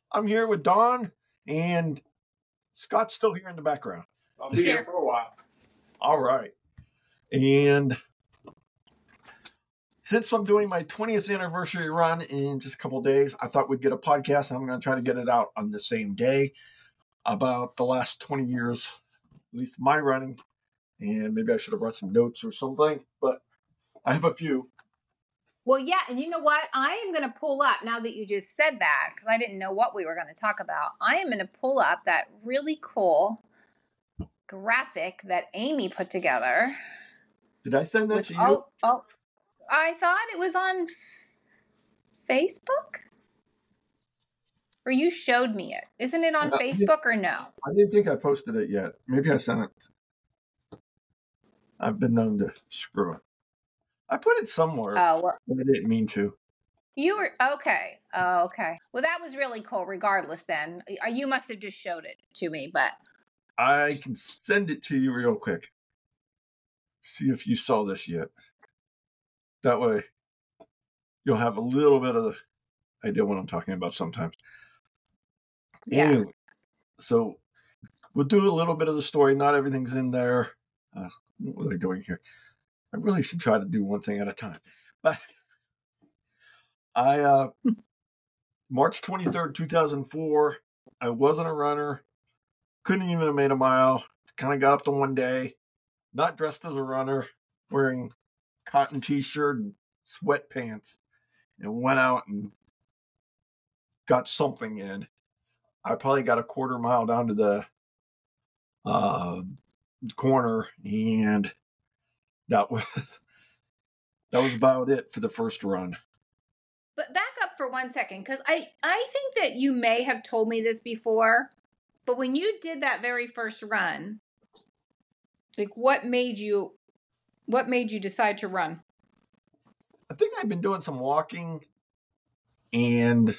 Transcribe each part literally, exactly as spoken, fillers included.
I'm here with Don, and Scott's still here in the background. I'll be here for a while. All right. And since I'm doing my twentieth anniversary run in just a couple of days, I thought we'd get a podcast. I'm going to try to get it out on the same day about the last twenty years, at least my running. And maybe I should have brought some notes or something, but I have a few. Well, yeah, and you know what? I am going to pull up, now that you just said that, because I didn't know what we were going to talk about. I am going to pull up that really cool graphic that Amy put together. Did I send that to you? Oh, oh, I thought it was on Facebook? Or you showed me it. Isn't it on Uh, Facebook or no? I didn't think I posted it yet. Maybe I sent it. I've been known to screw it. I put it somewhere, Oh, well, but I didn't mean to. you were, okay. Oh, okay. Well, that was really cool regardless then. Uh, You must have just showed it to me, but I can send it to you real quick. See if you saw this yet. That way, you'll have a little bit of the idea what I'm talking about sometimes. yeah. Anyway, so we'll do a little bit of the story. Not everything's in there. Uh, what was I doing here? I really should try to do one thing at a time. But I, uh, March twenty-third, two thousand four, I wasn't a runner. Couldn't even have made a mile. Kind of got up to one day. Not dressed as a runner. Wearing cotton t-shirt and sweatpants. And went out and got something in. I probably got a quarter mile down to the uh, corner, and that was that was about it for the first run. But back up for one second, because I, I think that you may have told me this before, but when you did that very first run, like what made you, what made you decide to run? I think I've been doing some walking and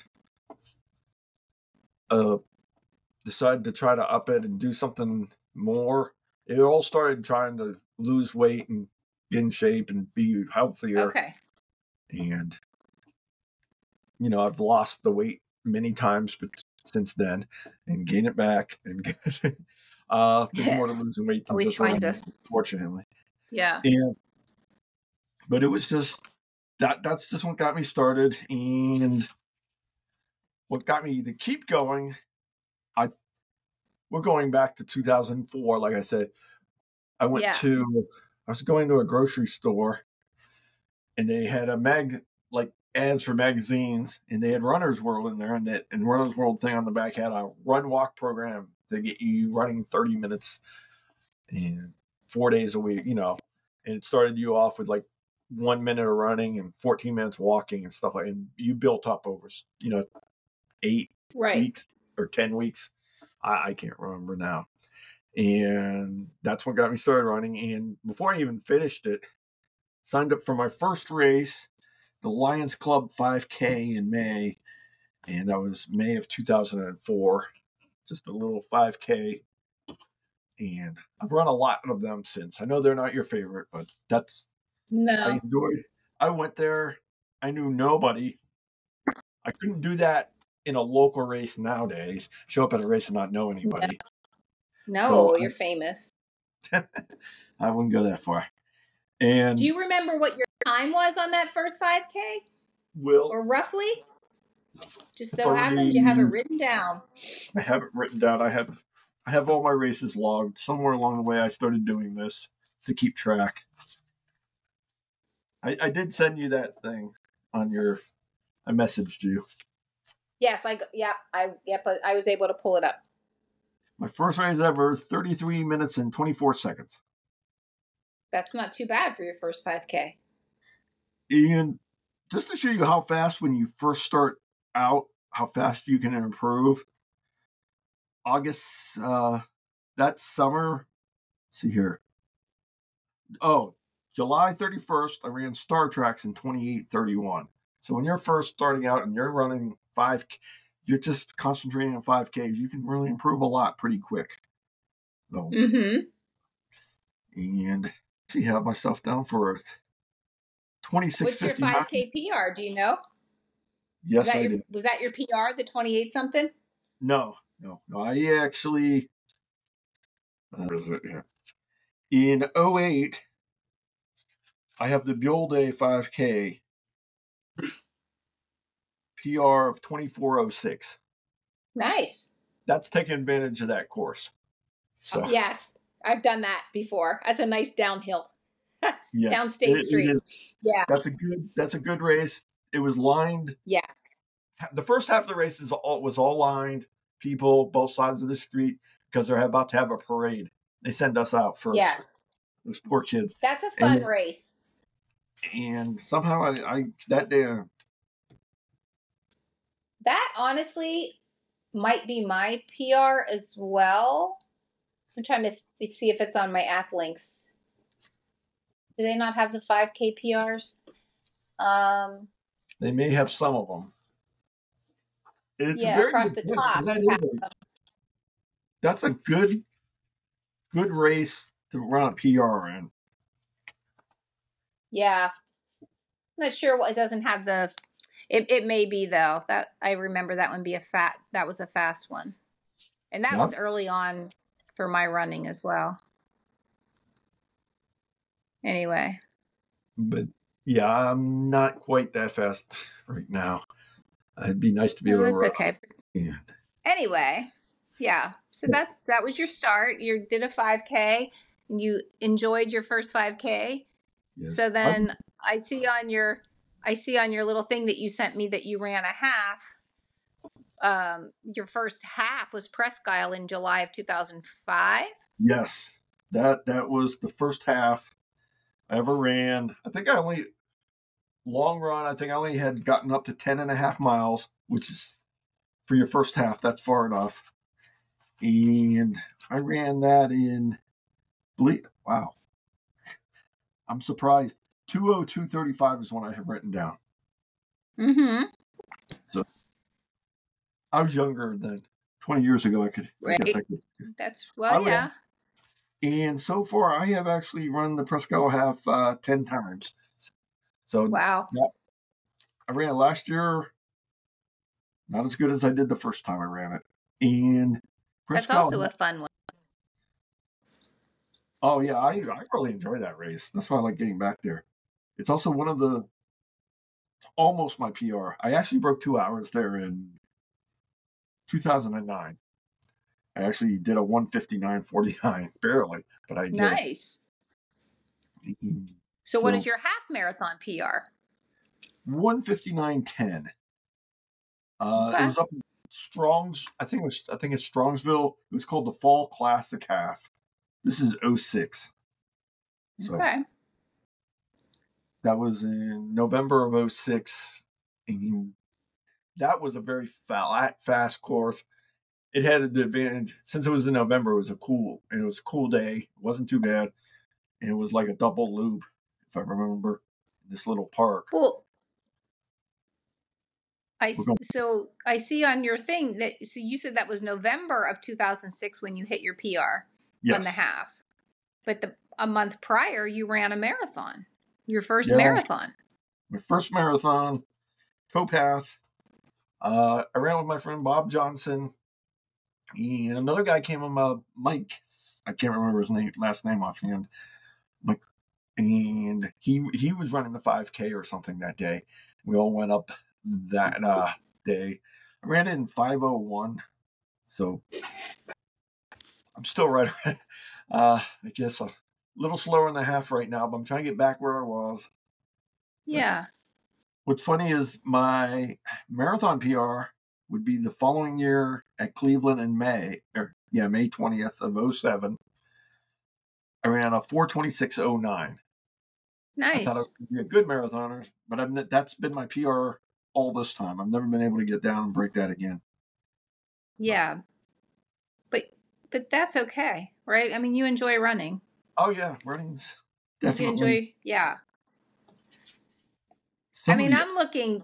uh, decided to try to up it and do something more. It all started trying to lose weight and get in shape and be healthier. Okay. And, you know, I've lost the weight many times but since then and gain it back. And get uh, there's more to losing weight than Always just finds running, us. fortunately. Yeah. And, but it was just, that. that's just what got me started. And what got me to keep going, I we're going back to two thousand four. Like I said, I went Yeah. to, I was going to a grocery store and they had a mag, like ads for magazines, and they had Runner's World in there, and that and Runner's World thing on the back had a run walk program to get you running thirty minutes and four days a week, you know, and it started you off with like one minute of running and fourteen minutes walking and stuff like that. And you built up over, you know, eight Right. weeks or ten weeks. I, I can't remember now. And that's what got me started running. And before I even finished it, signed up for my first race, the Lions Club five K in May. And that was May of two thousand four. Just a little five K. And I've run a lot of them since. I know they're not your favorite, but that's, I No. enjoyed. I went there. I knew nobody. I couldn't do that in a local race nowadays. Show up at a race and not know anybody. No, So you're famous. I wouldn't go that far. And Do you remember what your time was on that first five K? Will, Or roughly? Just so For happens you have it the- written down. I have it written down. I have I have all my races logged. Somewhere along the way, I started doing this to keep track. I, I did send you that thing on your. I messaged you. Yes, I, yeah, I, yep, I was able to pull it up. My first race ever, thirty-three minutes and twenty-four seconds. That's not too bad for your first five K. And just to show you how fast when you first start out, how fast you can improve. August, uh, that summer, let's see here. Oh, July thirty-first, I ran Star Tracks in twenty-eight thirty-one. So when you're first starting out and you're running five, you're just concentrating on five Ks, you can really improve a lot pretty quick. So, Mm-hmm. and see, have myself down for a twenty-six What's your fifty-nine. five K P R? Do you know? Yes, was that I your did. was that your P R, the twenty-eight something? No, no, no. I actually, what is it here? In oh eight, I have the Buell Day five K P R of twenty-four oh six. Nice. That's taking advantage of that course. So yes, I've done that before. That's a nice downhill. yeah, Down State it, Street. it is. Yeah. That's a good. That's a good race. It was lined. Yeah. The first half of the race is all, was all lined. People both sides of the street because they're about to have a parade. They send us out first. Yes. Those poor kids. That's a fun and, race. And somehow I, I that day. That honestly might be my P R as well. I'm trying to see if it's on my Athlinks. Do they not have the five K P Rs? Um, they may have some of them. It's yeah, very across good the top. That is a, that's a good, good race to run a P R in. Yeah, not sure what it doesn't have the. It it may be though. That I remember that one be a fat. That was a fast one, and that Not, was early on for my running as well. Anyway. But yeah, I'm not quite that fast right now. It'd be nice to be No, able to. that's okay. Yeah. Anyway, yeah. So that's that was your start. You did a five K. And you enjoyed your first five K. Yes. So then I'm, I see on your I see on your little thing that you sent me that you ran a half. Um, your first half was Presque Isle in July of two thousand five. Yes, that that was the first half I ever ran. I think I only long run. I think I only had gotten up to ten and a half miles, which is for your first half. That's far enough. And I ran that in. Wow, I'm surprised. two oh two thirty-five is what I have written down. Mm-hmm. So I was younger than twenty years ago. I could. Right. I guess I could. That's well, I yeah. Ran, and so far, I have actually run the Presque Isle half uh, ten times. So wow, that, I ran it last year. Not as good as I did the first time I ran it, and Presque that's also Isle, a fun one. Oh yeah, I I really enjoy that race. That's why I like getting back there. It's also one of the. It's almost my P R. I actually broke two hours there in two thousand nine. I actually did a one fifty-nine forty-nine, barely, but I did. Nice. Mm-hmm. So, so what is your half marathon P R? one fifty-nine ten. Uh, okay. It was up in Strongs. I think it was. I think it's Strongsville. It was called the Fall Classic Half. This is oh six. So okay. That was in November of oh six. And that was a very flat, fast course. It had an advantage since it was in November. It was a cool, and it was a cool day. It wasn't too bad, and it was like a double loop, if I remember, in this little park. Well, I so I see on your thing that so you said that was November of two thousand six when you hit your P R yes. on the half, but the a month prior you ran a marathon, your first yeah. marathon. My first marathon, Towpath. Uh, I ran with my friend Bob Johnson. And another guy came on, uh, Mike. I can't remember his name, last name offhand. Like, and he he was running the five K or something that day. We all went up that uh, day. I ran it in five oh one, so I'm still right. Uh, I guess a little slower in the half right now, but I'm trying to get back where I was. Yeah. But what's funny is my marathon P R would be the following year at Cleveland in May, or yeah, May twentieth of oh seven. I ran a four twenty-six oh nine. Nice. I thought I would be a good marathoner, but I've, that's been my P R all this time. I've never been able to get down and break that again. Yeah. But but that's okay, right? I mean, you enjoy running. Oh, yeah. Running's definitely. You enjoy, yeah. Somebody, I mean, I'm looking.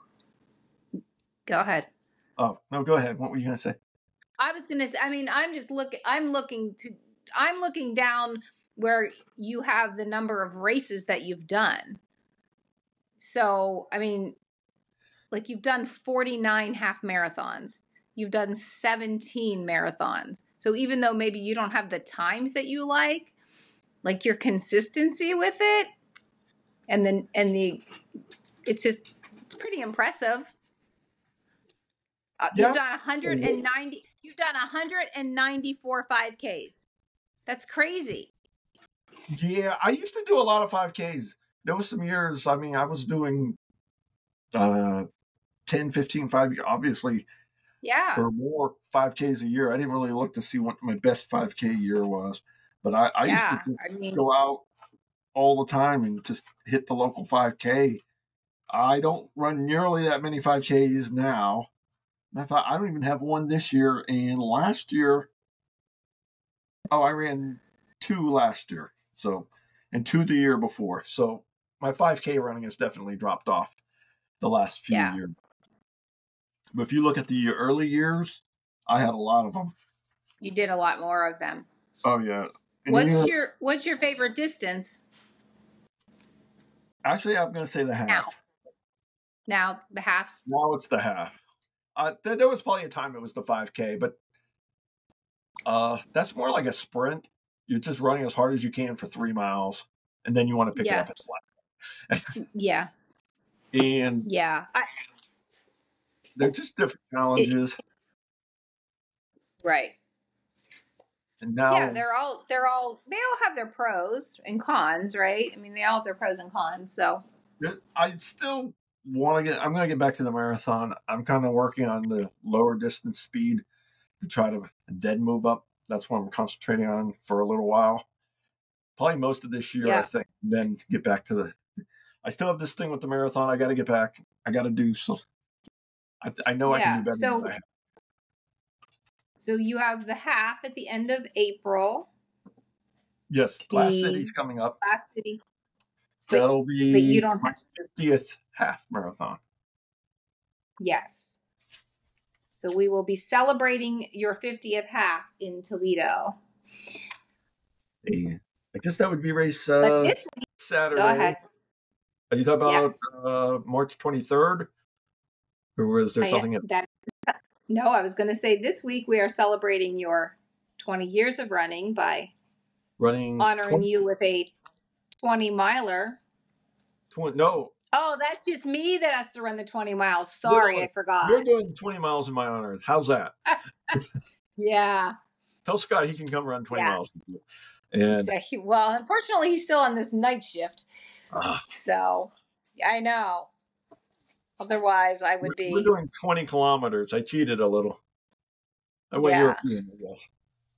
Go ahead. Oh, no, go ahead. What were you going to say? I was going to say, I mean, I'm just looking, I'm looking to, I'm looking down where you have the number of races that you've done. So, I mean, like you've done forty-nine half marathons. You've done seventeen marathons. So even though maybe you don't have the times that you like, like your consistency with it and then and the it's just it's pretty impressive. Uh, Yeah. You've done one hundred ninety you've done one hundred ninety-four five Ks. That's crazy. Yeah, I used to do a lot of five Ks. There was some years, I mean, I was doing uh, ten, fifteen, five, obviously, Yeah. or more five Ks a year. I didn't really look to see what my best five K year was. But I, I Yeah, used to just I mean, go out all the time and just hit the local five K. I don't run nearly that many five Ks now. Matter of fact, I don't even have one this year. And last year, oh, I ran two last year. So, and two the year before. So my five K running has definitely dropped off the last few Yeah. years. But if you look at the early years, I had a lot of them. you did a lot more of them. Oh yeah. And What's then- your what's your favorite distance actually, I'm going to say the half. now? The halves? Now it's the half. Uh, th- there was probably a time it was the five K, but uh, that's more like a sprint. You're just running as hard as you can for three miles, and then you want to pick Yeah. it up at the line. Yeah. And Yeah. I, they're just different challenges. right. And now, Yeah, they're all they're all they all have their pros and cons, right? I mean, they all have their pros and cons. So I still want to get. I'm going to get back to the marathon. I'm kind of working on the lower distance speed to try to dead move up. That's what I'm concentrating on for a little while. Probably most of this year, Yeah. I think. Then get back to the. I still have this thing with the marathon. I got to get back. I got to do so. I, th- I know I Yeah, can do better so- than I have. so you have the half at the end of April. Yes, Glass the- City's coming up. Last city, but- That'll be but you don't my have fiftieth half marathon. yes. So we will be celebrating your fiftieth half in Toledo. Hey, I guess that would be race But uh, this week, Saturday. go ahead. Are you talking about Yes. uh, March twenty-third? Or was there I- something else? that no, I was going to say this week we are celebrating your twenty years of running by Running honoring twenty, you with a twenty miler. twenty, no, Oh, that's just me that has to run the twenty miles. Sorry, No, I forgot. you're doing twenty miles in my honor. How's that? Yeah. Tell Scott he can come run twenty Yeah. miles. with you. And So he, well, unfortunately, he's still on this night shift. ah, So I know. Otherwise, I would we're, we're be. doing twenty kilometers. I cheated a little. I went Yeah. European, I guess.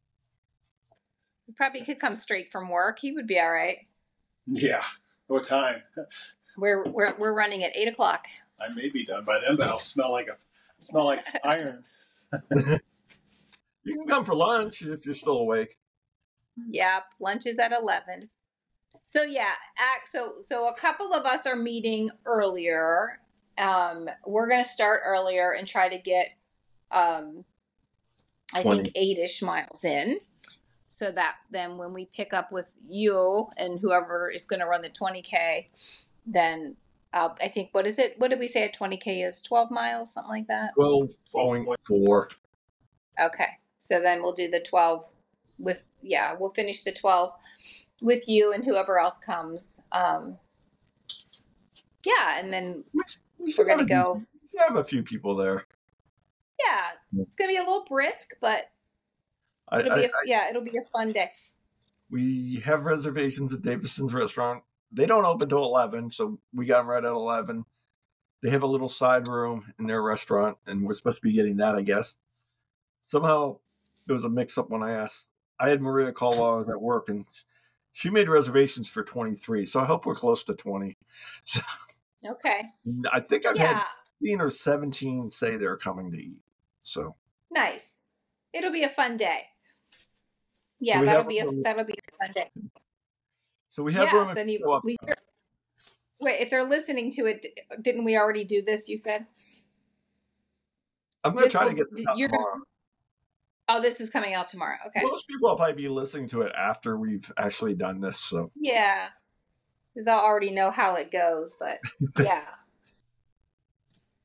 He probably could come straight from work. He would be all right. Yeah. What time? We're we're we're running at eight o'clock. I may be done by then, but I'll smell like a smell like iron. You can come for lunch if you're still awake. Yep, lunch is at eleven. So yeah, act, so so a couple of us are meeting earlier. Um, we're gonna start earlier and try to get, um, I think twenty. eight-ish miles in, so that then when we pick up with you and whoever is gonna run the twenty K, then uh, I think what is it? What did we say a twenty K is? twelve miles, something like that. twelve point four. Okay. So then we'll do the twelve with, yeah, we'll finish the twelve with you and whoever else comes. Um, yeah. And then, We We're gonna go- We have a few people there. yeah, it's going to be a little brisk, but I, it'll I, be, a, I, yeah, it'll be a fun day. we have reservations at Davison's restaurant. They don't open till eleven, so we got them right at eleven. They have a little side room in their restaurant, and we're supposed to be getting that, I guess. Somehow there was a mix-up when I asked. I had Maria call while I was at work, and she made reservations for twenty-three, so I hope we're close to twenty. So Okay. I think I've Yeah. had sixteen or seventeen say they're coming to eat. So Nice. It'll be a fun day. Yeah, we that'll have be a, room- that'll be a fun day. so we have Yeah. room. if Then you, people- we, wait, if they're listening to it, didn't we already do this? You said? I'm going to this try to will- get this out you're gonna- tomorrow. Oh, this is coming out tomorrow. Okay. Most people will probably be listening to it after we've actually done this. So Yeah. They'll already know how it goes, but yeah.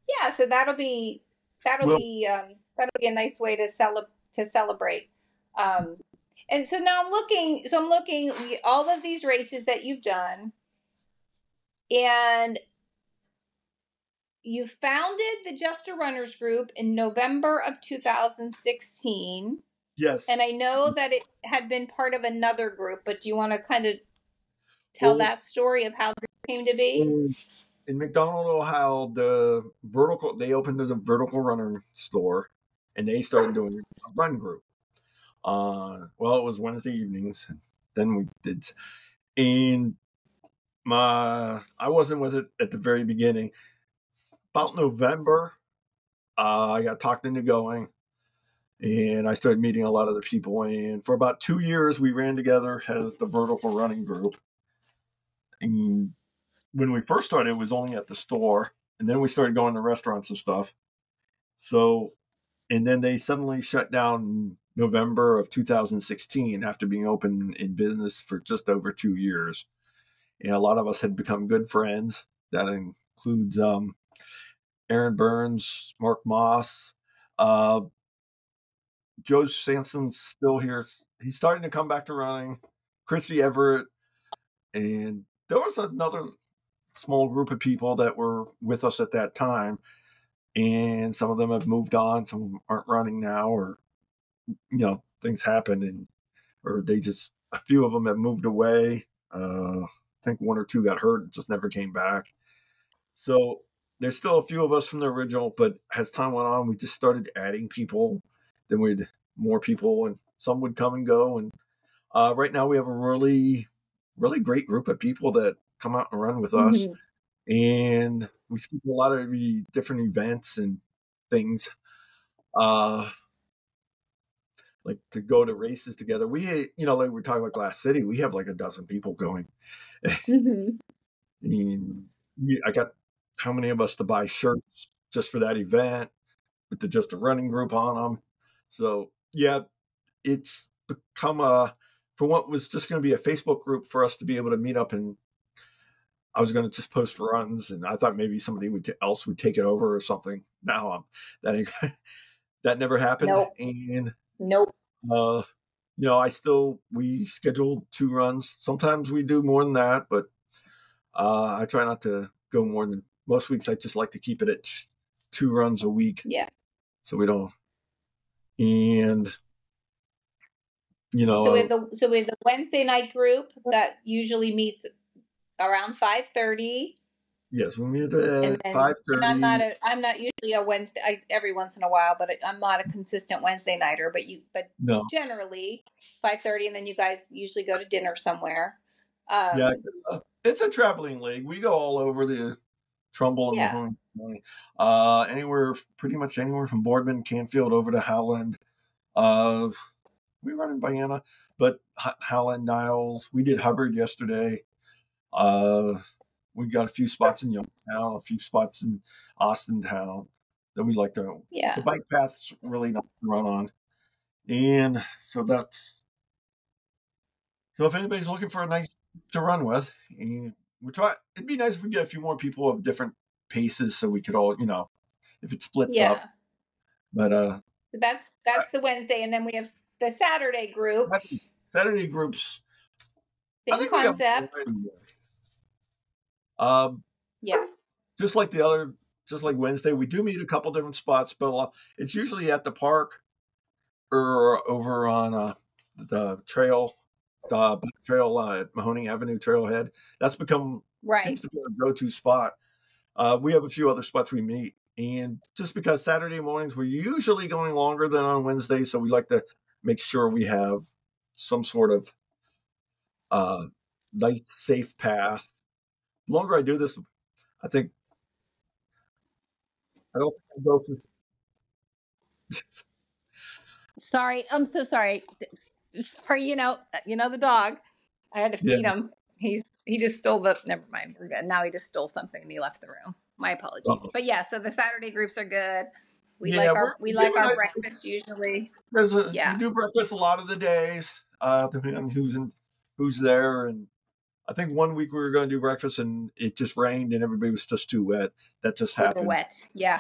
Yeah, so that'll be that'll Well, be um, that'll be a nice way to cele- to celebrate. Um, and so now I'm looking. So I'm looking we, all of these races that you've done, and you founded the Just a Runners group in November of two thousand sixteen. And I yes. know that it had been part of another group, but do you want to kind of tell Well, that story of how this came to be? in, in McDonald, Ohio, the vertical they opened the vertical runner store, and they started doing a run group. Uh, well, it was Wednesday evenings. Then we did, and my I wasn't with it at the very beginning. About November, uh, I got talked into going, and I started meeting a lot of the people. And for about two years, we ran together as the vertical running group. And when we first started, it was only at the store, and then we started going to restaurants and stuff. So, and then they suddenly shut down in November of two thousand sixteen after being open in business for just over two years. And a lot of us had become good friends. That includes um, Aaron Burns, Mark Moss, uh, Joe Sanson's still here. He's starting to come back to running. Chrissy Everett, and there was another small group of people that were with us at that time, and some of them have moved on. Some of them aren't running now, or you know, things happen, and or they just a few of them have moved away. Uh, I think one or two got hurt and just never came back. So there's still a few of us from the original, but as time went on, we just started adding people. Then we'd more people, and some would come and go. And uh, right now, we have a really, really great group of people that come out and run with us, Mm-hmm. and we schedule a lot of different events and things. Uh, like to go to races together. We, you know, like we are talking about Glass City, we have like a dozen people going. Mm-hmm. And I got how many of us to buy shirts just for that event with the just a running group on them. So yeah, it's become a for what was just going to be a Facebook group for us to be able to meet up, and I was going to just post runs, and I thought maybe somebody would t- else would take it over or something. Now um, that ain't, that never happened, Nope. and Nope. uh, you know, I still we schedule two runs. Sometimes we do more than that, but uh, I try not to go more than most weeks. I just like to keep it at two runs a week, Yeah. so we don't. And you So we know, have the so we have the Wednesday night group that usually meets around five thirty, yes, we meet and at then five and I'm not thirty. a I'm not usually a Wednesday I, every once in a while, but I, I'm not a consistent Wednesday nighter. But you but No, generally five thirty, and then you guys usually go to dinner somewhere. yeah, Um, uh, it's a traveling league. We go all over the Trumbull and yeah, Mahoney County. Uh, anywhere, pretty much anywhere from Boardman, Canfield over to Howland. Uh, we run in Vienna, but H- Howland, Niles. We did Hubbard yesterday. Uh, we got a few spots in Youngstown, a few spots in Austintown that we like to. The yeah. bike path's really not to run on, and so that's so. If anybody's looking for a nice to run with, and we try. It'd be nice if we get a few more people of different paces, so we could all, you know, if it splits up. Yeah. But uh, So that's that's the Wednesday, and then we have the Saturday group. Saturday groups, I Same think we have concept. already. Um, Yeah. just like the other, just like Wednesday, we do meet a couple different spots, but it's usually at the park or over on uh, the trail, the trail uh, at Mahoning Avenue Trailhead. That's become Right. seems to be our go-to spot. Uh, we have a few other spots we meet, and just because Saturday mornings we're usually going longer than on Wednesday, so we like to make sure we have some sort of uh, nice, safe path. The longer I do this, I think I don't think I go for. Sorry, I'm so sorry. Or you know, you know the dog. I had to Yeah. feed him. He's he just stole the. Never mind, we're good. Now he just stole something and he left the room. My apologies. Uh-oh. But yeah, so the Saturday groups are good. We Yeah, like we're, our we we like have a our nice. breakfast usually. There's a, we Yeah. do breakfast a lot of the days, uh, depending on who's in, who's there, and I think one week we were going to do breakfast and it just rained and everybody was just too wet. That just They were happened. wet. Yeah.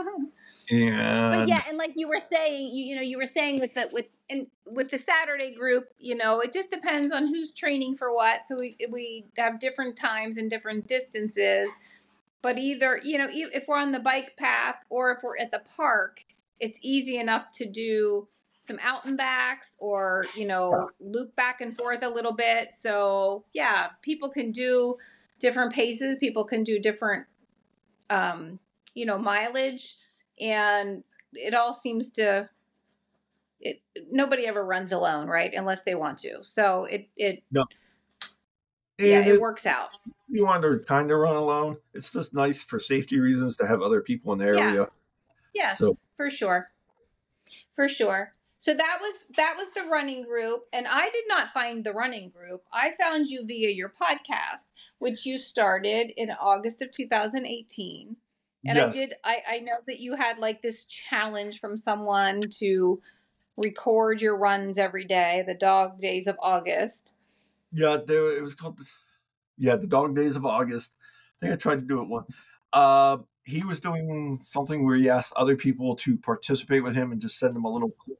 But yeah, And and like you were saying, you, you know, you were saying with the with and with the Saturday group, you know, it just depends on who's training for what. So we we have different times and different distances. But either, you know, e- if we're on the bike path or if we're at the park, it's easy enough to do some out and backs or, you know, loop back and forth a little bit. So yeah, people can do different paces. People can do different, um, you know, mileage, and it all seems to, it, nobody ever runs alone, right? Unless they want to. So it, it, no, yeah, and it if works out. you want to kind of run alone, it's just nice for safety reasons to have other people in the Yeah. area. So Yes, for sure. For sure. So that was that was the running group, and I did not find the running group. I found you via your podcast, which you started in August of two thousand eighteen. And I yes, did I I know that you had like this challenge from someone to record your runs every day, the Dog Days of August. yeah, there, it was called, yeah, the Dog Days of August. I think I tried to do it one. Uh, he was doing something where he asked other people to participate with him and just send them a little clip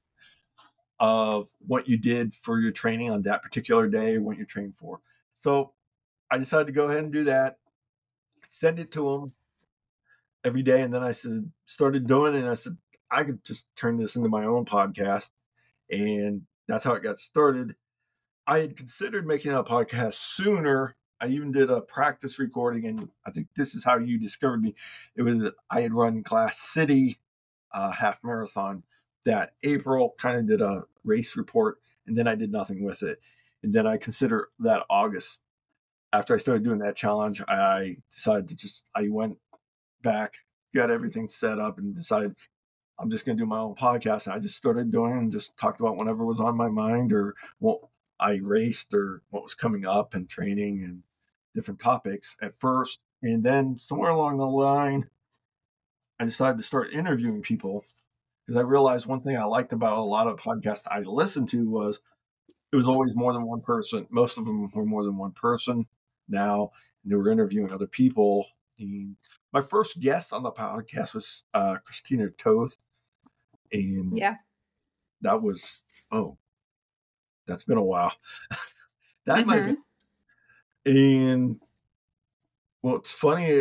of what you did for your training on that particular day, what you trained for. So I decided to go ahead and do that, send it to him every day, and then I said, started doing it, and I said, I could just turn this into my own podcast, and that's how it got started. I had considered making a podcast sooner. I even did a practice recording, and I think this is how you discovered me. It was I had run Glass City uh, half marathon that April, kind of did a race report, and then I did nothing with it. And then I consider that August, after I started doing that challenge, I decided to just, I went back, got everything set up, and decided I'm just going to do my own podcast. And I just started doing it and just talked about whatever was on my mind or what I raced or what was coming up and training and different topics at first. And then somewhere along the line, I decided to start interviewing people because I realized one thing I liked about a lot of podcasts I listened to was it was always more than one person. Most of them were more than one person now. And they were interviewing other people. And my first guest on the podcast was uh, Christina Toth. And Yeah. that was, oh, that's been a while. that Mm-hmm. might have been. And well, it's funny.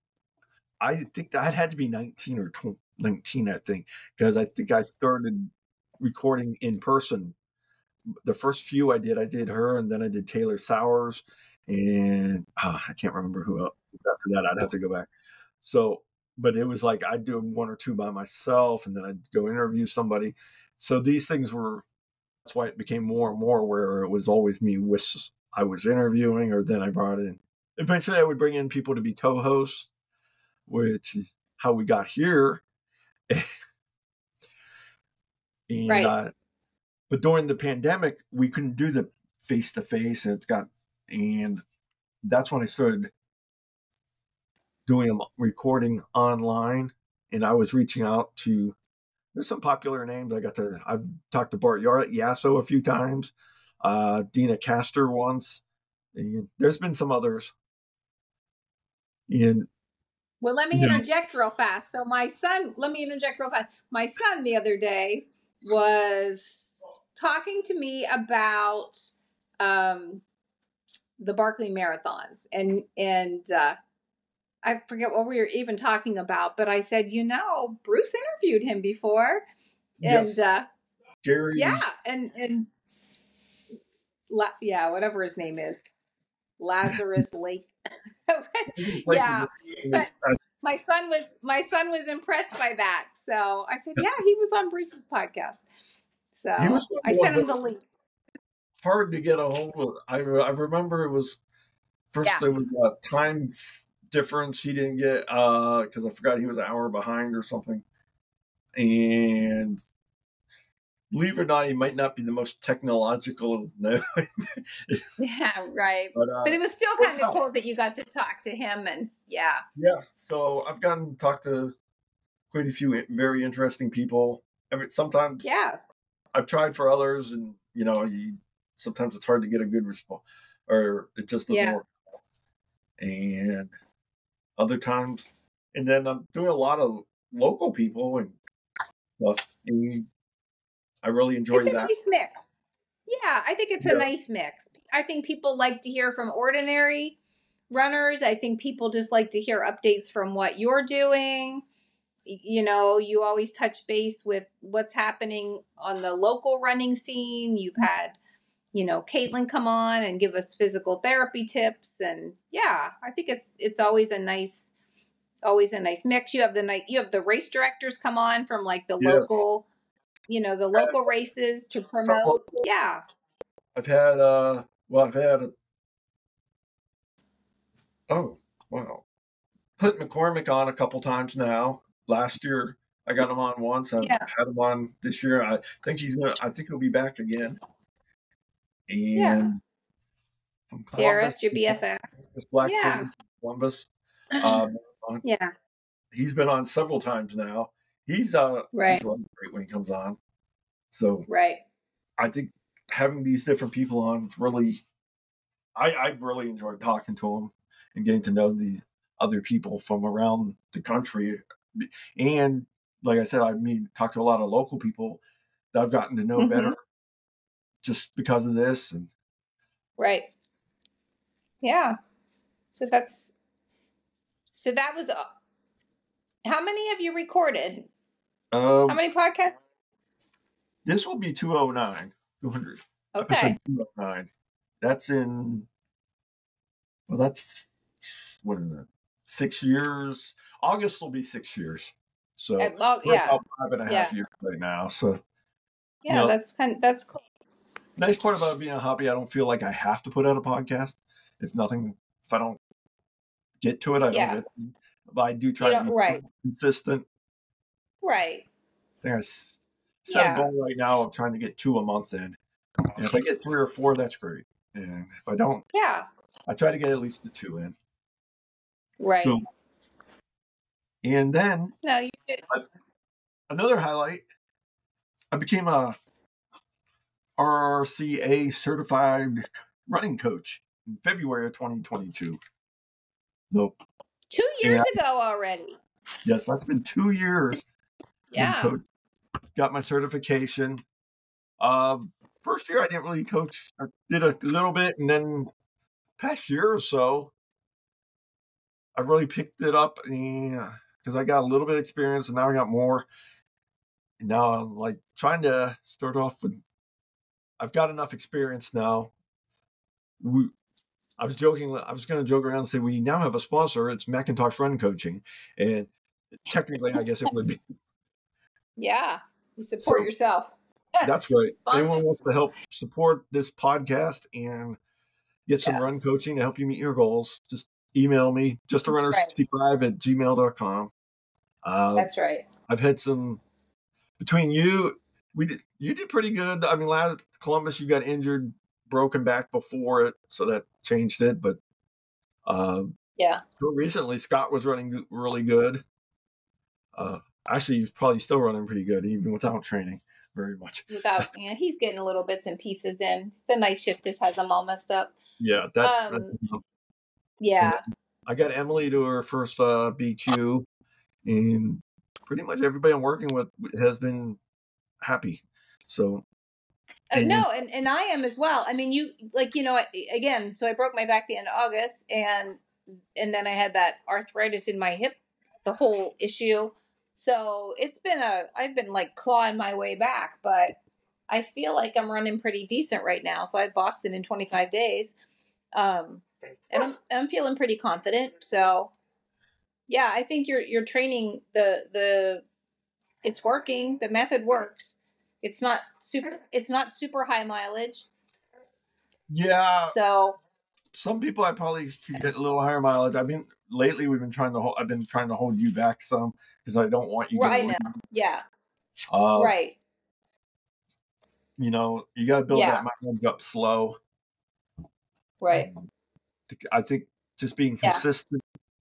I think that had to be nineteen or twenty, nineteen, I think, because I think I started recording in person. The first few I did, I did her, and then I did Taylor Sowers, and oh, I can't remember who else after that. I'd have to go back. So, but it was like I'd do one or two by myself, and then I'd go interview somebody. So these things were, that's why it became more and more where it was always me with, I was interviewing, or then I brought in, eventually I would bring in people to be co-hosts, which is how we got here. and Right. uh, but during the pandemic, we couldn't do the face to face, and it's got, and that's when I started doing them recording online, and I was reaching out to. There's some popular names. I got to. I've talked to Bart Yasso a few times, uh, Dina Castor once. And there's been some others. And Well, let me you know, interject real fast. So my son, let me interject real fast. My son the other day was talking to me about um, the Barkley marathons, and and uh, I forget what we were even talking about, but I said, you know, Bruce interviewed him before, and yes, uh, Gary. yeah, and and La- yeah, whatever his name is, Lazarus Lake. Like, Yeah, but it's, uh, my son was my son was impressed by that. So I said, yeah, he was on Bruce's podcast. he was So one of I the sent ones that him the was link. hard to get a hold of. I, I remember it was first Yeah. there was a time difference he didn't get because uh, I forgot he was an hour behind or something. And believe it or not, he might not be the most technological. No. Yeah, right. But, uh, But it was still worked kind of out. cool that you got to talk to him, and yeah. Yeah, so I've gotten to talk to quite a few very interesting people. I mean, sometimes Yeah. I've tried for others, and you know, you, sometimes it's hard to get a good response. or it just doesn't Yeah. work. And other times, and then I'm doing a lot of local people and stuff. And I really enjoy It's a that. nice mix. Yeah, I think it's a Yeah. nice mix. I think people like to hear from ordinary runners. I think people just like to hear updates from what you're doing. You know, you always touch base with what's happening on the local running scene. You've had, you know, Caitlin come on and give us physical therapy tips. And yeah, I think it's it's always a nice always a nice mix. You have the night you have the race directors come on from like the Yes. local, you know, the local races to Some promote. local- Yeah. I've had, uh, well, I've had, a, oh, wow. Clint McCormick on a couple times now. Last year, I got him on once. I've Yeah. had him on this year. I think he's gonna. I think he'll be back again. And Yeah. from Sarah's Columbus, your B F F. this Blackfoot, Yeah. Columbus. Um, on- Yeah. he's been on several times now. He's uh, Right. he's really great when he comes on. So Right. I think having these different people on is really. I I've really enjoyed talking to them and getting to know these other people from around the country. And like I said, I mean, talked to a lot of local people that I've gotten to know Mhm. better just because of this. And Right. Yeah. So that's so that was uh, how many have you recorded? um, How many podcasts? this will be two oh nine, two hundred. Okay. Episode two oh nine. That's in, well, that's, what is it? Six years. August will be six years. So Uh, well, we're yeah. about five and a half Yeah. years right now. So Yeah, you know, that's kind that's cool. nice part about being a hobby, I don't feel like I have to put out a podcast. If nothing, if I don't get to it, I Yeah. don't get to it. But I do try You to know, be right. consistent. Right. I think I s- set Yeah. a goal right now of trying to get two a month in. And if I get three or four, that's great. And if I don't, Yeah. I try to get at least the two in. Right. So, and then No, you did. another highlight, I became a R R C A certified running coach in February of twenty twenty-two. So, Two years yeah, ago already. yes, that's been two years. Been Yeah. coach, got my certification. Um, first year I didn't really coach. I did a little bit, and then past year or so, I really picked it up because I got a little bit of experience, and now I got more. And now I'm like trying to start off with. I've got enough experience now. We, I was joking. I was going to joke around and say we now have a sponsor. It's Macintosh Run Coaching, and technically, I guess it would be. Yeah. You support So yourself. that's right. Anyone Sponsor. wants to help support this podcast and get some Yeah. run coaching to help you meet your goals, just email me, just a runner That's right. sixty-five at gmail dot com. Uh, That's right. I've had some between you. We did. You did pretty good. I mean, last Columbus, you got injured, broken back before it, so that changed it. But uh, Yeah. recently, Scott was running really good. Uh, actually, he's probably still running pretty good, even without training very much. Without yeah, he's getting little bits and pieces in. The night shift just has him all messed up. Yeah, that. Um that's, yeah. I got Emily to her first uh, B Q, and pretty much everybody I'm working with has been happy. So, Uh, and no, and, and I am as well. I mean, you like you know I- again. So I broke my back the end of August, and and then I had that arthritis in my hip, the whole issue. So it's been a I've been like clawing my way back, but I feel like I'm running pretty decent right now. So I have Boston in twenty-five days, um, and I'm I'm feeling pretty confident. So yeah, I think you're you're training the the it's working. The method works. It's not super. It's not super high mileage. yeah, So some people I probably could get a little higher mileage. I mean, lately we've been trying to hold, I've been trying to hold you back some because I don't want you right, I getting. know. Yeah. Uh, Right. You know, you got to build Yeah. that mileage up slow. Right. I think just being Yeah. consistent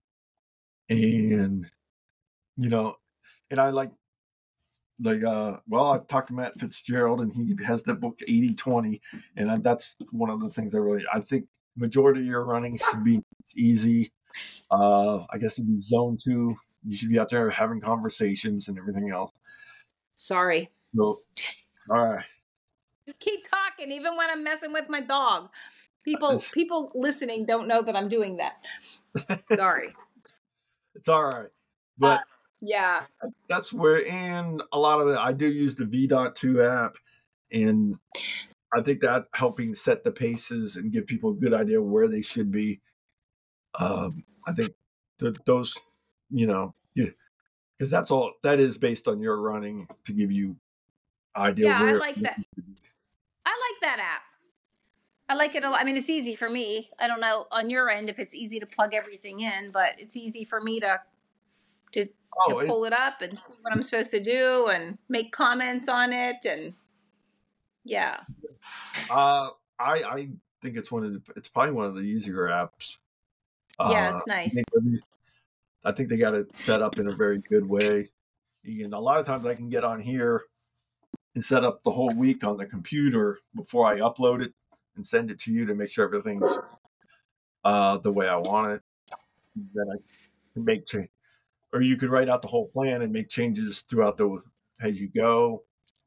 and you know, and I like like uh well I've talked to Matt Fitzgerald and he has that book eighty twenty, and I, that's one of the things I really I think majority of your running should be easy. Uh, I guess it'd be zone two. You should be out there having conversations and everything else. Sorry. So, all right. Keep talking, even when I'm messing with my dog. People, It's- people listening don't know that I'm doing that. Sorry. It's all right. But Yeah. that's where, and a lot of it, I do use the V two app, and I think that helping set the paces and give people a good idea of where they should be. Um, I think th- those, you know, because that's all, that is based on your running to give you idea Yeah, I where. like that. I like that app. I like it a lot. I mean, it's easy for me. I don't know on your end if it's easy to plug everything in, but it's easy for me to to, Oh, to it- pull it up and see what I'm supposed to do and make comments on it. And yeah, Uh, I I think it's one of the, it's probably one of the easier apps. yeah, Uh, it's I nice. think, every- I think they got it set up in a very good way. And a lot of times I can get on here and set up the whole week on the computer before I upload it and send it to you to make sure everything's uh, the way I want it. Then I can make change, or you could write out the whole plan and make changes throughout the as you go.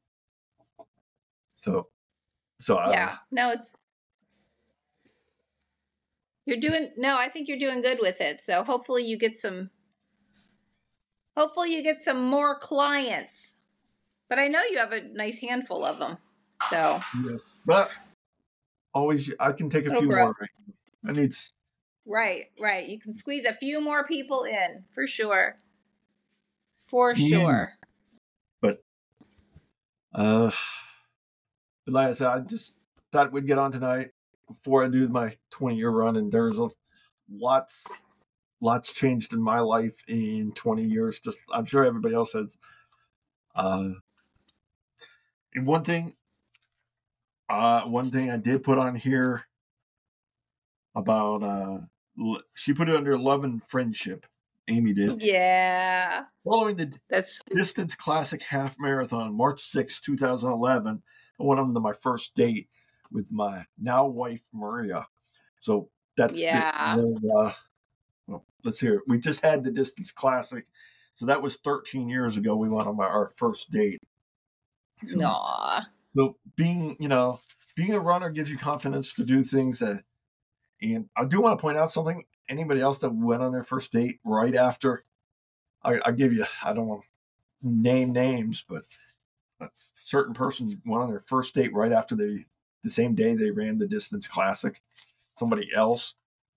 So, so uh, Yeah, no, it's you're doing. No, I think you're doing good with it. So hopefully you get some. Hopefully you get some more clients. But I know you have a nice handful of them. So yes, but always I can take a It'll few grow. more. I need. s- right, right. You can squeeze a few more people in for sure. For Yeah. sure. But uh, but like I said, I just thought we'd get on tonight before I do my twenty year run, and there's a lots lots changed in my life in twenty years. Just I'm sure everybody else has. Uh, and one thing, uh, one thing I did put on here about uh, l- she put it under love and friendship. Amy did. Yeah. Following the That's Distance Classic Half Marathon, March sixth, twenty eleven, I went on to my first date with my now wife, Maria. So that's the- Yeah. uh, well, let's hear it. We just had the Distance Classic. So that was thirteen years ago. We went on my, our first date. So, Aw. so being, you know, being a runner gives you confidence to do things that, and I do want to point out something. Anybody else that went on their first date right after, I, I give you, I don't want to name names, but a certain person went on their first date right after they, the same day they ran the Distance Classic. Somebody else.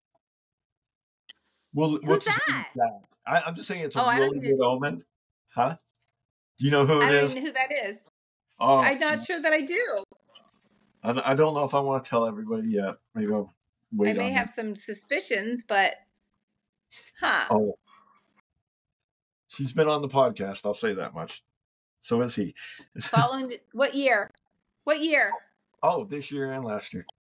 Well, Who's that? I, I'm just saying it's a Oh, I don't really even- good omen. Huh? Do you know who I it don't is? even know who that is. Oh, I'm not sure that I do. I, I don't know if I want to tell everybody yet. Maybe I'll wait I may on have some suspicions, but huh. that. Oh, she's been on the podcast. I'll say that much. So is he. Following the, what year? What year? Oh, this year and last year.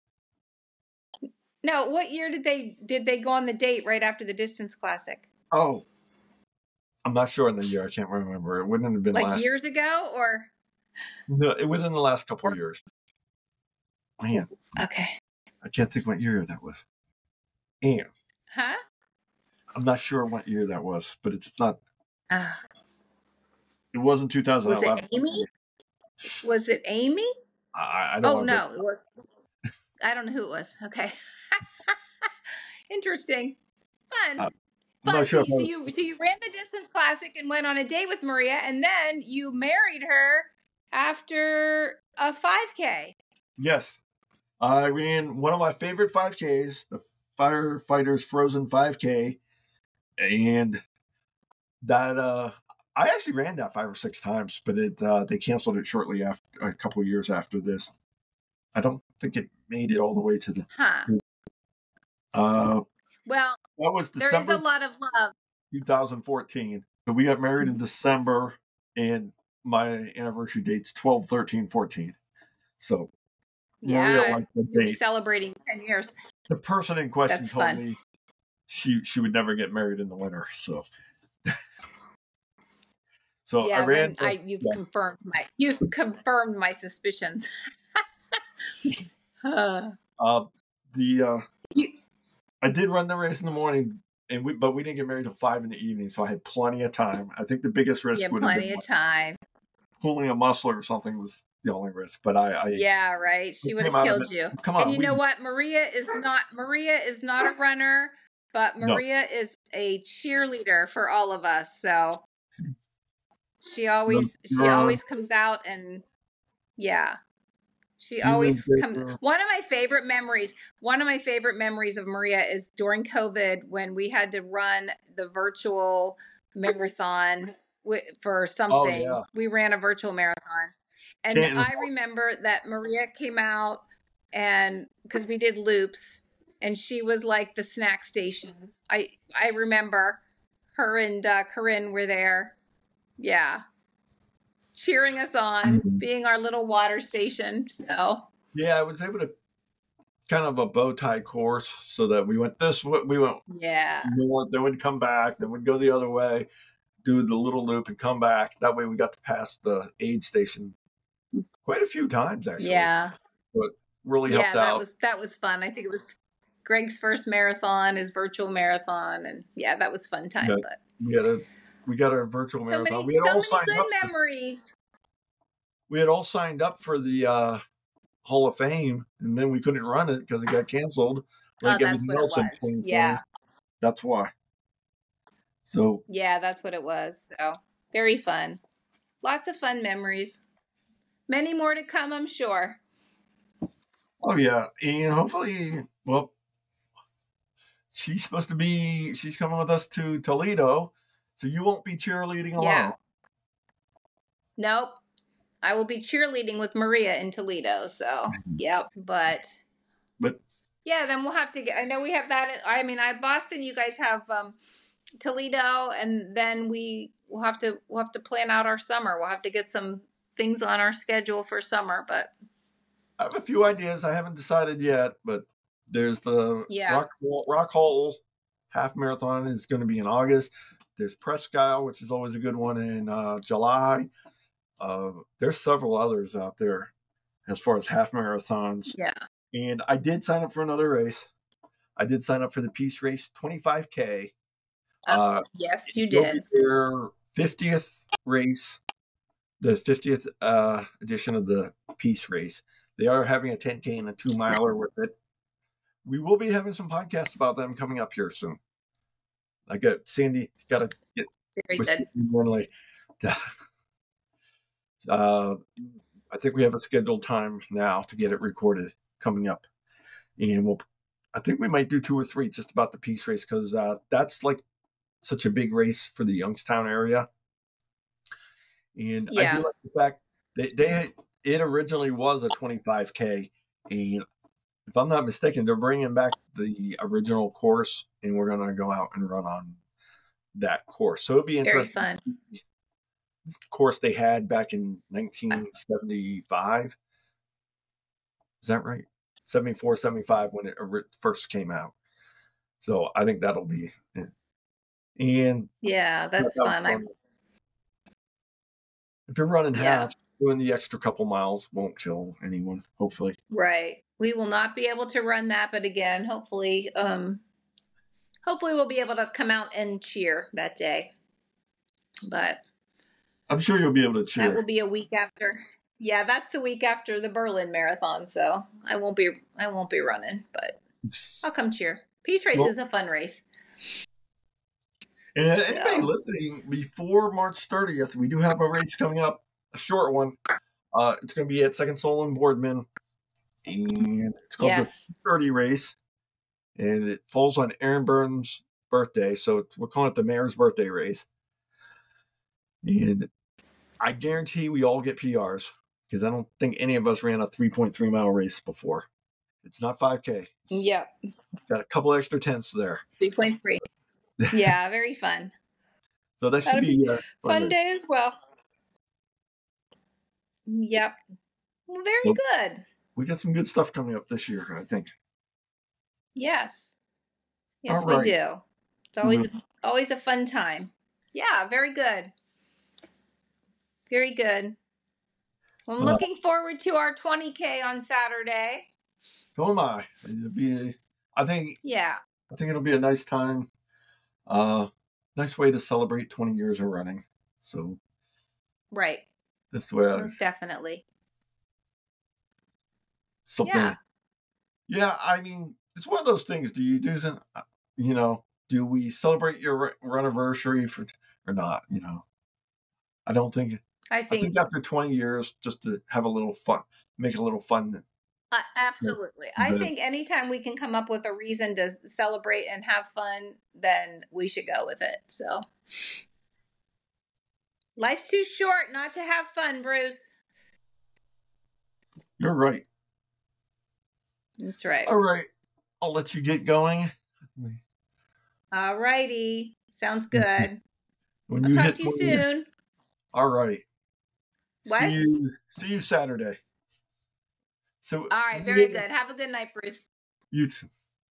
No, what year did they did they go on the date right after the Distance Classic? Oh, I'm not sure in the year. I can't remember. It wouldn't have been Like last. years ago or No, it within the last couple of years. Man, okay. I can't think what year that was. And Huh? I'm not sure what year that was, but it's not. Uh, It wasn't two thousand eleven. Was it Amy? Was it Amy? I, I don't Oh want no, it was. I don't know who it was. Okay. Interesting. Fun. Uh, I'm Fun. not sure So, if you, I so was- you so you ran the Distance Classic and went on a date with Maria, and then you married her after a five K. Yes, I ran one of my favorite five Ks, the Firefighters Frozen five K, and that uh, I actually ran that five or six times, but it uh, they canceled it shortly after a couple of years after this. I don't think it made it all the way to the. Huh. Uh, Well, that was there is December a lot of love. twenty fourteen. So we got married in December, and my anniversary date's twelve thirteen fourteen. So Maria Yeah, liked the you'll be date. celebrating ten years. The person in question That's told fun. me she she would never get married in the winter. So, so yeah, I ran. then I you've yeah. confirmed my you've confirmed my suspicions. Uh, Uh, the uh, You, I did run the race in the morning, and we but we didn't get married till five in the evening, so I had plenty of time. I think the biggest you risk have would have plenty been of like, time. pulling a muscle or something was the only risk. But I, I Yeah, right. She I would came have out of it. killed you. Come And on, you we know what? Maria is not Maria is not a runner, but no. Maria is a cheerleader for all of us. So she No, always she you're, uh, always comes out and yeah. She you know, always comes. they were- One of my favorite memories, one of my favorite memories of Maria is during COVID when we had to run the virtual marathon wi- for oh something. yeah, We ran a virtual marathon. And Canton. I remember that Maria came out and because we did loops and she was like the snack station. I I remember her and uh, Corinne were there. Yeah. Cheering us on, being our little water station. So Yeah, I was able to kind of a bow tie course so that we went this way, we went yeah. north, then we'd come back, then we'd go the other way, do the little loop and come back. That way we got to pass the aid station quite a few times actually. Yeah. But really Yeah, helped that out. was that was fun. I think it was Greg's first marathon, his virtual marathon, and yeah, that was fun time. Yeah, But we had a we got our virtual so marathon. many We had so all many signed good up. For, memories. we had all signed up for the uh, Hall of Fame, and then we couldn't run it because it got canceled, Oh, like that's everything what it else in was. twenty twenty. Yeah. That's why. So, Yeah, that's what it was. So very fun. Lots of fun memories. Many more to come, I'm sure. oh yeah, and hopefully, well, she's supposed to be. She's coming with us to Toledo, so you won't be cheerleading alone. Yeah. Nope. I will be cheerleading with Maria in Toledo. So yep. But But yeah, then we'll have to get I know we have that I mean I Boston, you guys have um Toledo, and then we will have to we'll have to plan out our summer. We'll have to get some things on our schedule for summer, but I have a few ideas. I haven't decided yet, but there's the yeah. Rock Rock Hall half marathon is going to be in August. There's Presque Isle, which is always a good one in uh, July. Uh, there's several others out there as far as half marathons. Yeah. And I did sign up for another race. I did sign up for the Peace Race twenty-five K. Uh, Uh, yes, you it'll be did. their fiftieth race, the fiftieth uh, edition of the Peace Race. They are having a ten K and a two miler with it. We will be having some podcasts about them coming up here soon. I got Sandy got to get Very with good. one like uh, I think we have a scheduled time now to get it recorded coming up, and we'll. I think we might do two or three just about the Peace Race because uh, that's like such a big race for the Youngstown area, and I Yeah. do like the fact that they had, it originally was a twenty-five K, and if I'm not mistaken, they're bringing back the original course, and we're gonna go out and run on that course. So it'll be Very interesting. fun. This course they had back in nineteen seventy-five. Is that right? seventy-four, seventy-five when it first came out. So I think that'll be. And Yeah, that's fun. I if you're running Yeah. half, doing the extra couple miles won't kill anyone, hopefully. right. We will not be able to run that, but again, hopefully um hopefully we'll be able to come out and cheer that day. But I'm sure you'll be able to cheer. that will be a week after. Yeah, that's the week after the Berlin Marathon, so I won't be I won't be running, but I'll come cheer. Peace Race Well- is a fun race. And anybody So- listening, before March thirtieth, we do have a race coming up, a short one. Uh, it's going to be at Second Soul in Boardman, and it's called Yes. the thirty race, and it falls on Aaron Burns' birthday, so it's, we're calling it the Mayor's Birthday Race. And I guarantee we all get P Rs because I don't think any of us ran a three point three mile race before. It's not five K. It's Yep. got a couple extra tenths there. three point three. Yeah, very fun. So that should That'll be a Fun race. day as well. Yep. Well, very So- good. We got some good stuff coming up this year, I think. Yes. Yes, All we right. do. It's always always a fun time. Yeah, very good. Very good. I'm Uh, looking forward to our twenty K on Saturday. So am I. It'll be. I think. Yeah. I think it'll be a nice time. Uh, nice way to celebrate twenty years of running. So. Right. That's the way I. Most definitely. Something. Yeah. Yeah, I mean, it's one of those things. Do you do some? You know, do we celebrate your run anniversary for or not? You know, I don't think. I think, I think after twenty years, just to have a little fun, make a little fun. Uh, absolutely. I think anytime we can come up with a reason to celebrate and have fun, then we should go with it. So, life's too short not to have fun, Bruce. You're right. That's right. All right. I'll let you get going. All righty. Sounds good. When I'll you talk hit to you twenty soon. All right. What? See you. See you Saturday. So. All right. Very good. Have a good night, Bruce. You too.